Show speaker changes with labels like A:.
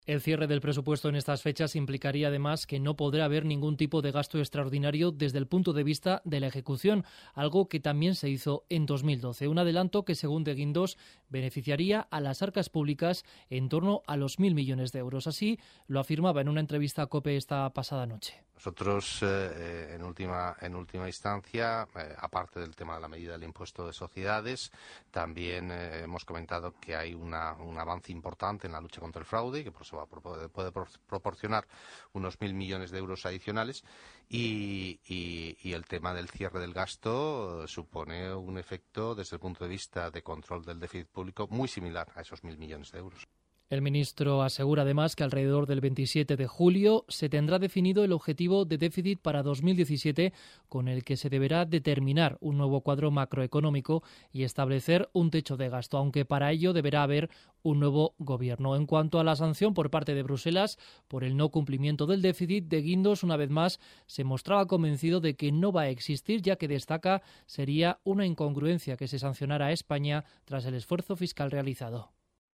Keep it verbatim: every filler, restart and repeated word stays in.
A: El cierre del presupuesto en estas fechas implicaría además que no podrá haber ningún tipo de gasto extraordinario desde el punto de vista de la ejecución, algo que también se hizo en dos mil doce. Un adelanto que, según De Guindos, beneficiaría a las arcas públicas en torno a los mil millones de euros. Así lo afirmaba en una entrevista a COPE esta pasada noche.
B: Nosotros, eh, en última en última instancia, eh, aparte del tema de la medida del impuesto de sociedades, también eh, hemos comentado que hay una, un avance importante en la lucha contra el fraude, que por eso va, puede proporcionar unos mil millones de euros adicionales, y, y, y el tema del cierre del gasto supone un efecto desde el punto de vista de control del déficit público muy similar a esos mil millones de euros.
A: El ministro asegura además que alrededor del veintisiete de julio se tendrá definido el objetivo de déficit para dos mil diecisiete, con el que se deberá determinar un nuevo cuadro macroeconómico y establecer un techo de gasto, aunque para ello deberá haber un nuevo gobierno. En cuanto a la sanción por parte de Bruselas por el no cumplimiento del déficit, De Guindos una vez más se mostraba convencido de que no va a existir, ya que destaca sería una incongruencia que se sancionara a España tras el esfuerzo fiscal realizado.